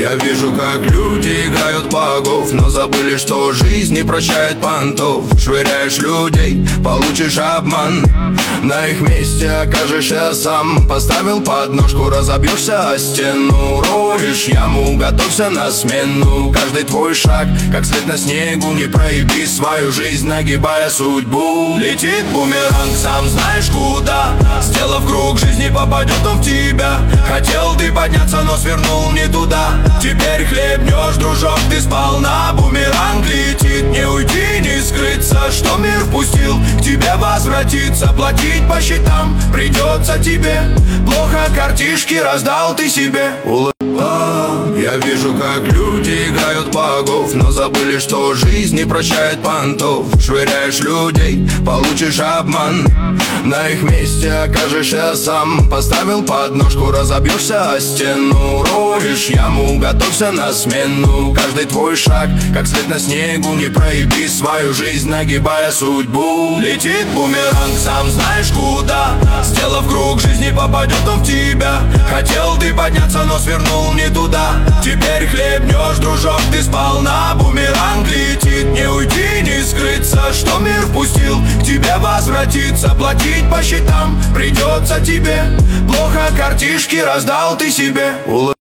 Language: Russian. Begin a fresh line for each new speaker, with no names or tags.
Я вижу, как люди играют богов, но забыли, что жизнь не прощает понтов. Швыряешь людей, получишь обман, на их месте окажешься сам. Поставил подножку, разобьешься о стену. Роешь яму, готовься на смену. Каждый твой шаг, как след на снегу. Не прояви свою жизнь, нагибая судьбу. Летит бумеранг, сам знаешь куда. Сделав круг, жизни попадет он в тебя. Хотел ты подняться, но свернул не туда. Теперь хлебнешь, дружок, ты сполна. Бумеранг летит, не уйти, не скрыться. Что мир впустил, к тебе возвратиться. Платить по счетам придется тебе. Плохо картишки раздал ты себе. Я вижу, как люди играют богов, но забыли, что жизнь не прощает понтов. Швыряешь людей, получишь обман, на их месте окажешься сам. Поставил подножку, разобьешься о стену. Роешь яму, готовься на смену. Каждый твой шаг, как след на снегу. Не прояви свою жизнь, нагибая судьбу. Летит бумеранг, сам знаешь куда. Сделав круг, жизни попадет он в тебя. Хотел ты подняться, но свернул не туда. Теперь хлебнешь, дружок, ты сполна. Бумеранг летит, не уйти, не скрыться. Что мир впустил, к тебе возвратиться. Платить по счетам придется тебе. Плохо картишки раздал ты себе.